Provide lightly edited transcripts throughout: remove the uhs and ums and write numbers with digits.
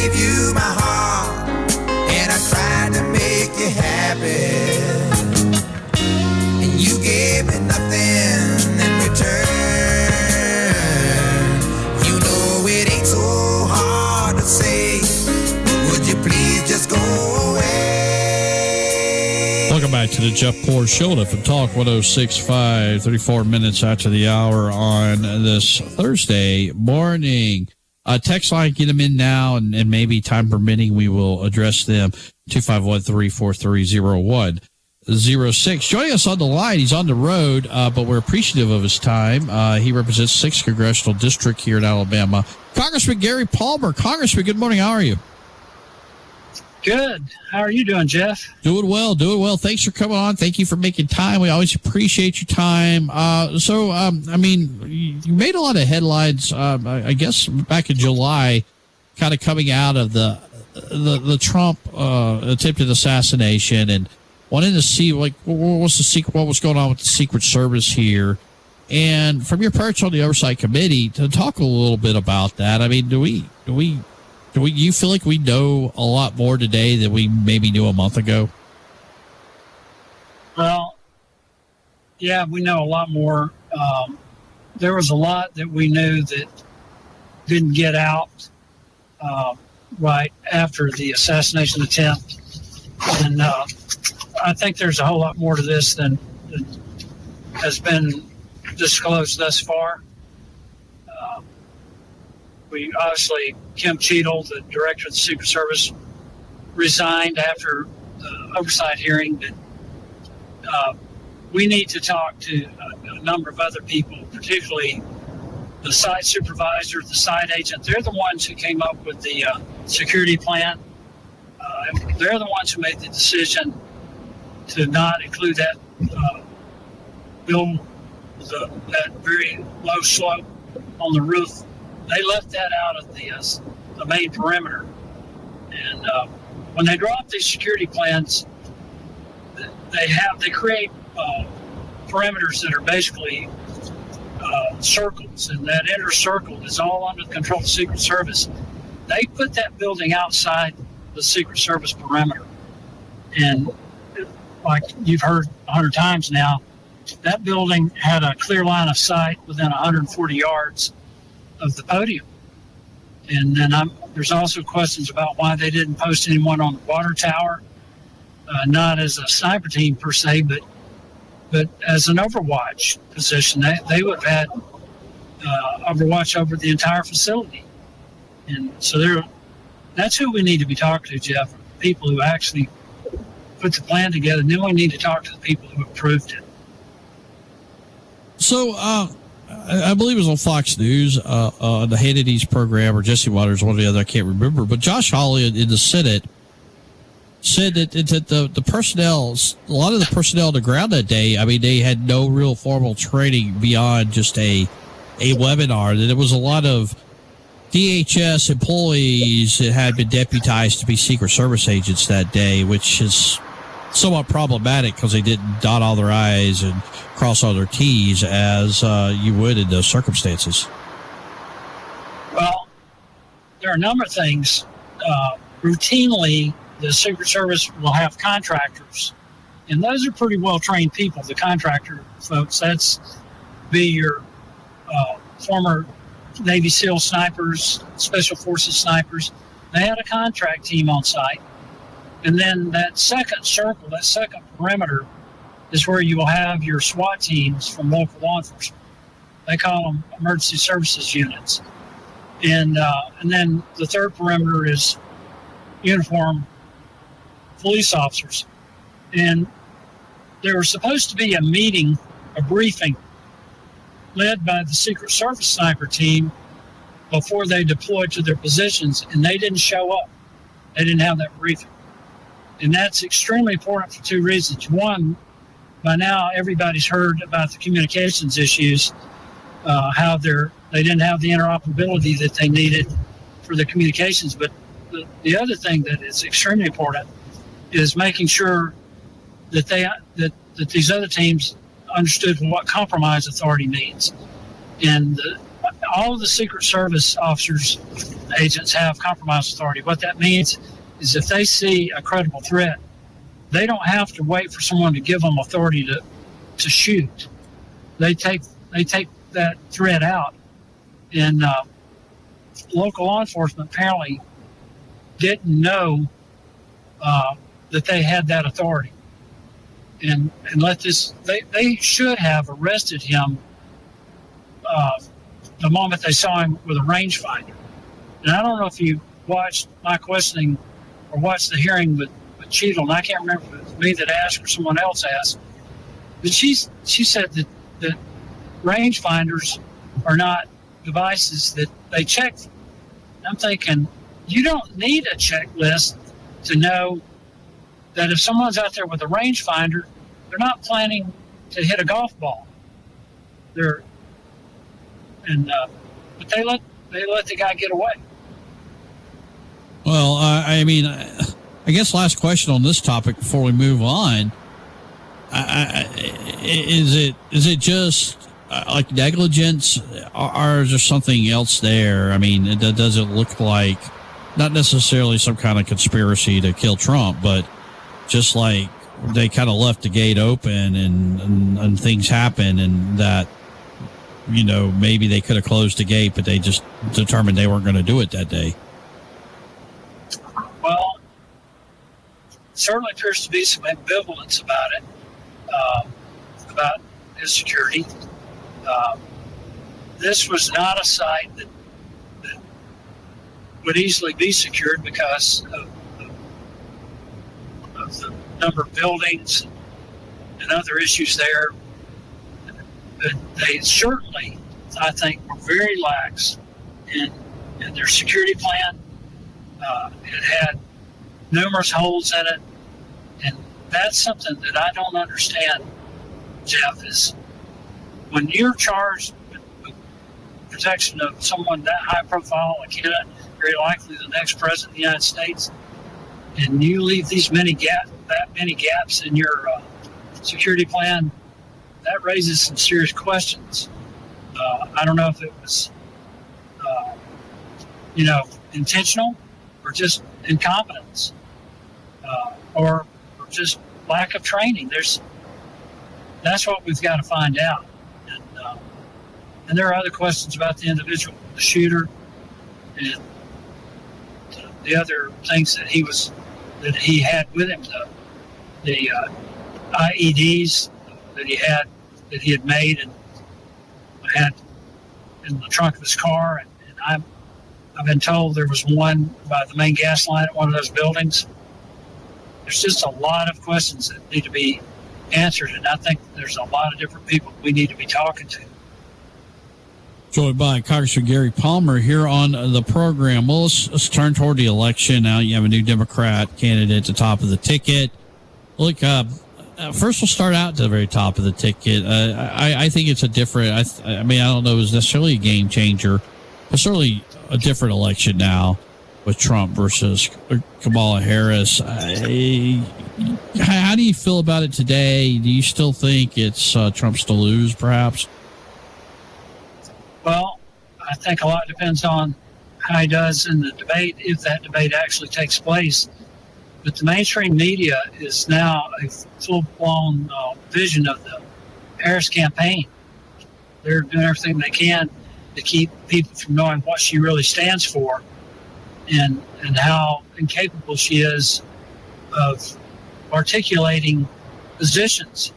gave you my heart, and I tried to make you happy, and you gave me nothing in return. You know it ain't so hard to say, but would you please just go away? Welcome back to the Jeff Poor Show from Talk 106.5, 34 minutes after the hour on this Thursday morning. Text line, get them in now, and maybe time permitting, we will address them. 251-343-0106. Joining us on the line, he's on the road, but we're appreciative of his time. He represents 6th Congressional District here in Alabama. Congressman Gary Palmer. Congressman, good morning. How are you? Good. How are you doing, Jeff? Doing well. Thanks for coming on. Thank you for making time. We always appreciate your time. You made a lot of headlines, I guess, back in July, kind of coming out of the Trump attempted assassination, and wanted to see what was going on with the Secret Service here. And from your perch on the Oversight Committee, to talk a little bit about that. I mean, do you feel like we know a lot more today than we maybe knew a month ago? Well, yeah, we know a lot more. There was a lot that we knew that didn't get out right after the assassination attempt. And I think there's a whole lot more to this than has been disclosed thus far. We obviously, Kim Cheadle, the director of the Secret Service, resigned after the oversight hearing. But we need to talk to a number of other people, particularly the site supervisor, the site agent. They're the ones who came up with the security plan. They're the ones who made the decision to not include that build, that very low slope on the roof. They left that out of the main perimeter. And when they draw up these security plans, they create perimeters that are basically circles, and that inner circle is all under the control of the Secret Service. They put that building outside the Secret Service perimeter. And like you've heard 100 times now, that building had a clear line of sight within 140 yards of the podium. And then there's also questions about why they didn't post anyone on the water tower, not as a sniper team per se, but as an overwatch position. They would have had overwatch over the entire facility. And so that's who we need to be talking to, Jeff, people who actually put the plan together. And then we need to talk to the people who approved it. So, I believe it was on Fox News, on the Hannity's program, or Jesse Waters, one or the other, I can't remember. But Josh Hawley in the Senate said that the personnel, a lot of the personnel on the ground that day, I mean, they had no real formal training beyond just a webinar. That it was a lot of DHS employees that had been deputized to be Secret Service agents that day, which is somewhat problematic because they didn't dot all their I's and cross all their T's as you would in those circumstances. Well, there are a number of things. Routinely, the Secret Service will have contractors, and those are pretty well-trained people, the contractor folks. That's be your former Navy SEAL snipers, Special Forces snipers. They had a contract team on site. And then that second circle, that second perimeter, is where you will have your SWAT teams from local law enforcement. They call them emergency services units. And then the third perimeter is uniformed police officers. And there was supposed to be a meeting, a briefing, led by the Secret Service sniper team before they deployed to their positions, and they didn't show up. They didn't have that briefing. And that's extremely important for two reasons. One, by now everybody's heard about the communications issues, how they didn't have the interoperability that they needed for the communications. But the other thing that is extremely important is making sure that that these other teams understood what compromise authority means. And all of the Secret Service officers, agents have compromise authority. What that means is if they see a credible threat, they don't have to wait for someone to give them authority to shoot. They take that threat out. And local law enforcement apparently didn't know that they had that authority. And let this, they should have arrested him the moment they saw him with a rangefinder. And I don't know if you watched my questioning or watched the hearing with Cheadle, and I can't remember if it was me that asked or someone else asked, but she said that rangefinders are not devices that they check. I'm thinking, you don't need a checklist to know that if someone's out there with a rangefinder, they're not planning to hit a golf ball. But they let the guy get away. Well, I mean, I guess last question on this topic before we move on. Is it just like negligence, or is there something else there? I mean, does it look like not necessarily some kind of conspiracy to kill Trump, but just like they kind of left the gate open and things happen, and that, you know, maybe they could have closed the gate, but they just determined they weren't going to do it that day? Well, certainly appears to be some ambivalence about it, about his security. This was not a site that would easily be secured because of the number of buildings and other issues there. But they certainly, I think, were very lax in their security plan. It had numerous holes in it, and that's something that I don't understand, Jeff, is when you're charged with protection of someone that high profile, like Kennedy, very likely the next president of the United States, and you leave that many gaps in your security plan, that raises some serious questions. I don't know if it was, intentional or just incompetence, or just lack of training. That's what we've got to find out. And there are other questions about the individual, the shooter, and the other things that he had with him, the IEDs that he had made and had in the trunk of his car. And I've been told there was one by the main gas line at one of those buildings. There's just a lot of questions that need to be answered, and I think there's a lot of different people we need to be talking to. Joined by Congressman Gary Palmer here on the program. Well, let's turn toward the election now. You have a new Democrat candidate at the top of the ticket. Look, first we'll start out to the very top of the ticket. I think it's a different, I mean, I don't know if it's necessarily a game changer, but certainly a different election now with Trump versus Kamala Harris. How do you feel about it today? Do you still think it's Trump's to lose, perhaps? Well, I think a lot depends on how he does in the debate, if that debate actually takes place. But the mainstream media is now a full-blown vision of the Harris campaign. They're doing everything they can to keep people from knowing what she really stands for and how incapable she is of articulating positions.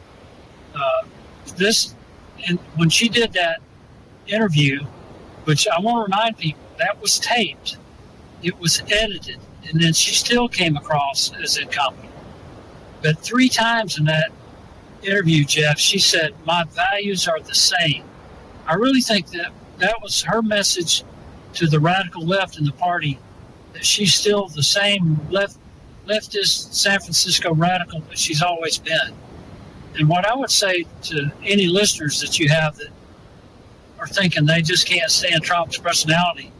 When she did that interview, which I want to remind people, that was taped. It was edited, and then she still came across as incompetent. But 3 times in that interview, Jeff, she said, "My values are the same." I really think that was her message to the radical left in the party, that she's still the same leftist San Francisco radical that she's always been. And what I would say to any listeners that you have that are thinking they just can't stand Trump's personality,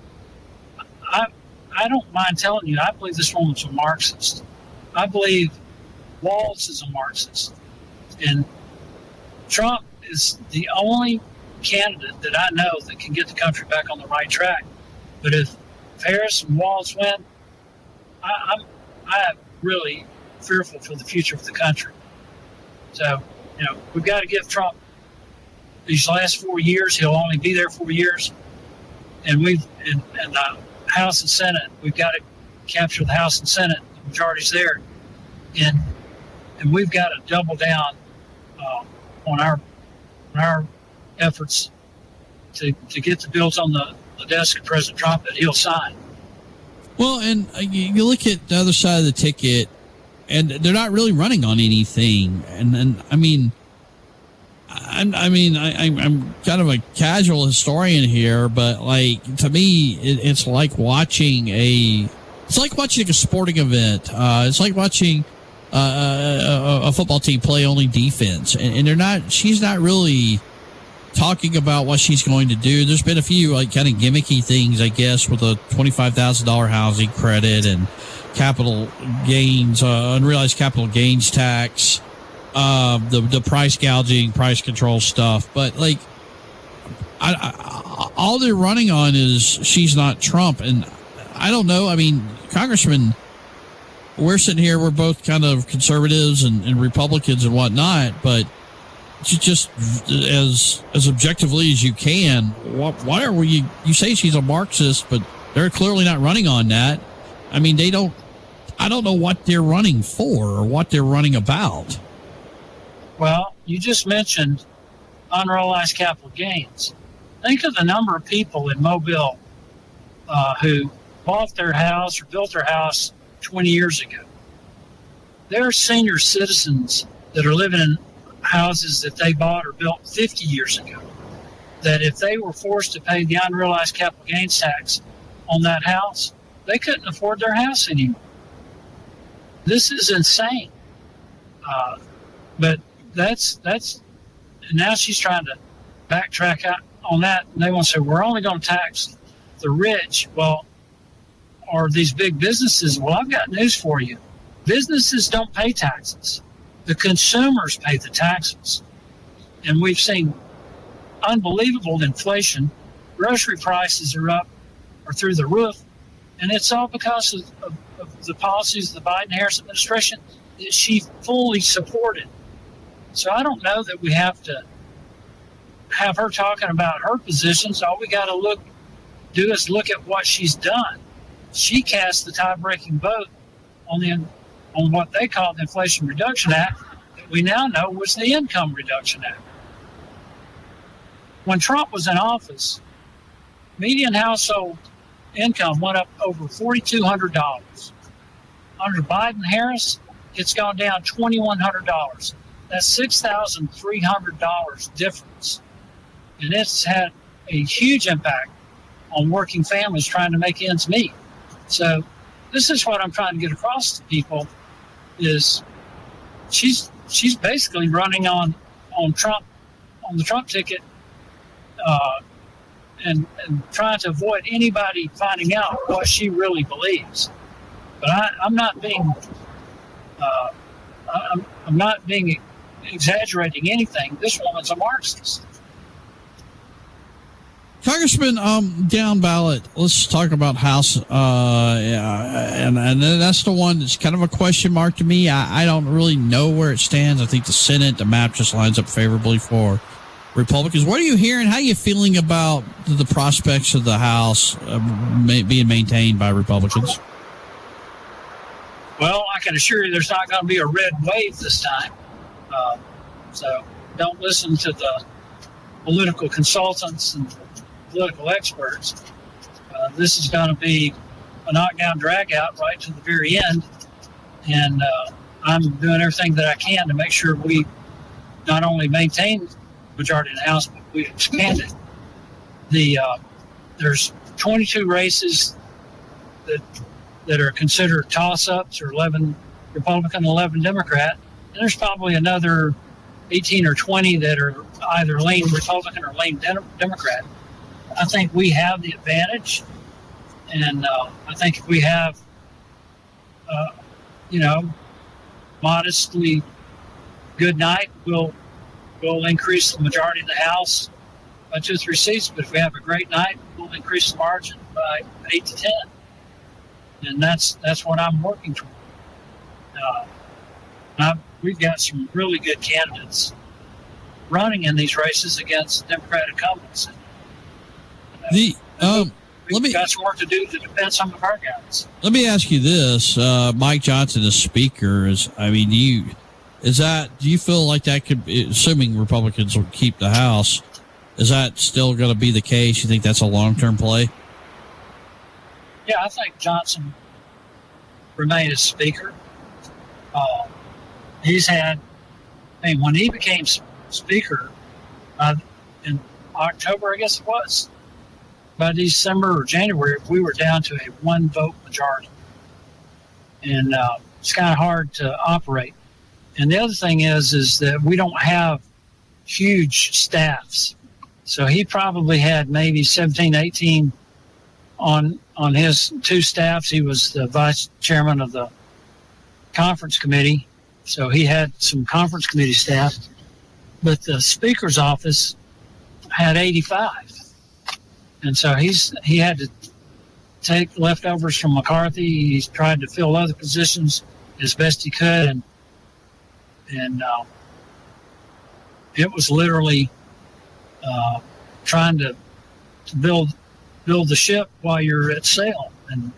I don't mind telling you, I believe this woman's a Marxist. I believe Walz is a Marxist. And Trump is the only candidate that I know that can get the country back on the right track. But if Harris and Walz win, I'm really fearful for the future of the country. So, we've got to give Trump these last 4 years. He'll only be there 4 years. And in the House and Senate, we've got to capture the House and Senate. The majority's there. And we've got to double down on our efforts to get the bills on the desk of President Trump that he'll sign. Well, and you look at the other side of the ticket, and they're not really running on anything. And I'm kind of a casual historian here, but like to me, it's like watching a sporting event. It's like watching a football team play only defense, and she's not really talking about what she's going to do. There's been a few like kind of gimmicky things, I guess, with a $25,000 housing credit and capital gains, unrealized capital gains tax, the price gouging, price control stuff. But like, all they're running on is she's not Trump, and I don't know. I mean, Congressman, we're sitting here, we're both kind of conservatives and Republicans and whatnot, but just as objectively as you can, why are you say she's a Marxist, but they're clearly not running on that. I mean, I don't know what they're running for or what they're running about. Well, you just mentioned unrealized capital gains. Think of the number of people in Mobile who bought their house or built their house 20 years ago. There are senior citizens that are living in houses that they bought or built 50 years ago, that if they were forced to pay the unrealized capital gains tax on that house, they couldn't afford their house anymore. This is insane. But that's and now she's trying to backtrack out on that, and they want to say we're only going to tax the rich. Well, or these big businesses. Well, I've got news for you. Businesses don't pay taxes. The consumers pay the taxes. And we've seen unbelievable inflation. Grocery prices are through the roof. And it's all because of the policies of the Biden-Harris administration that she fully supported. So I don't know that we have to have her talking about her positions. All we got to do is look at what she's done. She cast the tie-breaking vote on what they call the Inflation Reduction Act, that we now know was the Income Reduction Act. When Trump was in office, median household income went up over $4,200. Under Biden-Harris, it's gone down $2,100. That's $6,300 difference. And it's had a huge impact on working families trying to make ends meet. So this is what I'm trying to get across to people is she's basically running on Trump, on the Trump ticket, and trying to avoid anybody finding out what she really believes. But I'm not being I'm not being exaggerating anything. This woman's a Marxist. Congressman, down ballot, let's talk about House, and that's the one that's kind of a question mark to me. I don't really know where it stands. I think the Senate, the map just lines up favorably for Republicans. What are you hearing? How are you feeling about the prospects of the House being maintained by Republicans? Well, I can assure you there's not going to be a red wave this time. So don't listen to the political consultants and political experts. This is going to be a knockdown drag out right to the very end. And I'm doing everything that I can to make sure we not only maintain the majority in the House, but we expand it. There's 22 races that are considered toss-ups, or 11 Republican, 11 Democrat. And there's probably another 18 or 20 that are either lean Republican or lean Democrat. I think we have the advantage, and I think if we have, modestly good night, we'll increase the majority of the House by 2 or 3 seats, but if we have a great night, we'll increase the margin by 8 to 10. And that's what I'm working toward. We've got some really good candidates running in these races against Democratic incumbents. We've got some work to do to defend some of our guys. Let me ask you this: Mike Johnson as Speaker do you feel like that could, assuming Republicans will keep the House, is that still going to be the case? You think that's a long-term play? Yeah, I think Johnson remain as Speaker. When he became Speaker in October, I guess it was, by December or January, we were down to a 1-vote majority. And it's kind of hard to operate. And the other thing is that we don't have huge staffs. So he probably had maybe 17, 18 on his 2 staffs. He was the vice chairman of the conference committee. So he had some conference committee staff. But the Speaker's office had 85. And so he had to take leftovers from McCarthy. He's tried to fill other positions as best he could. And it was literally trying to build the ship while you're at sail. And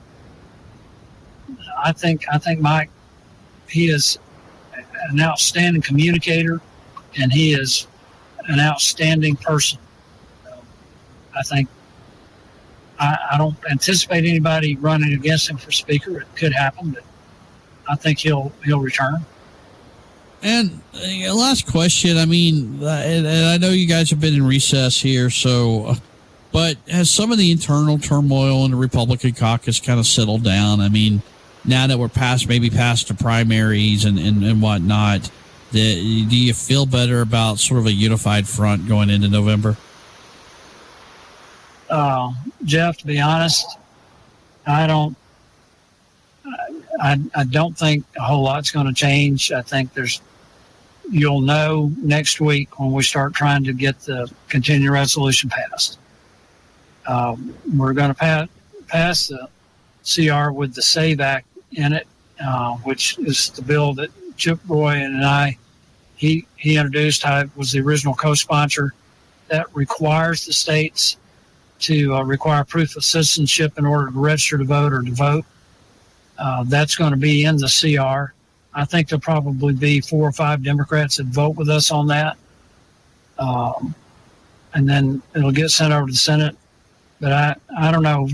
I think Mike, he is an outstanding communicator, and he is an outstanding person. I think I don't anticipate anybody running against him for Speaker. It could happen, but I think he'll return. And last question. And I know you guys have been in recess here, but has some of the internal turmoil in the Republican caucus kind of settled down? Now that we're past the primaries and whatnot, do you feel better about sort of a unified front going into November? Jeff, to be honest, I don't think a whole lot's going to change. I think you'll know next week when we start trying to get the continuing resolution passed. We're going to pass the CR with the SAVE Act in it, which is the bill that Chip Roy and he introduced. I was the original co-sponsor. That requires the states to require proof of citizenship in order to register to vote or to vote. That's going to be in the CR. I think there'll probably be 4 or 5 Democrats that vote with us on that. And then it'll get sent over to the Senate. But I don't know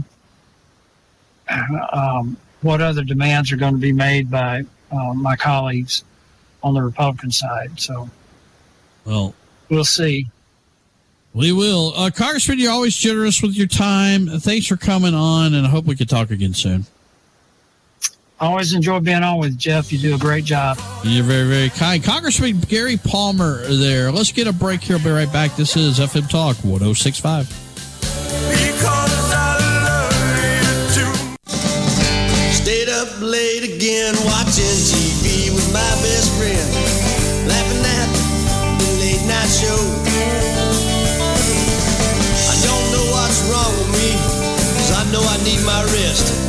what other demands are going to be made by my colleagues on the Republican side. So, well, we'll see. We will. Congressman, you're always generous with your time. Thanks for coming on, and I hope we can talk again soon. I always enjoy being on with Jeff. You do a great job. You're very, very kind. Congressman Gary Palmer there. Let's get a break here. I'll be right back. This is FM Talk 106.5. Because I love you too. Stayed up late again watching TV with my best friend, laughing at the late night show. I don't know what's wrong with me, 'cause I know I need my rest.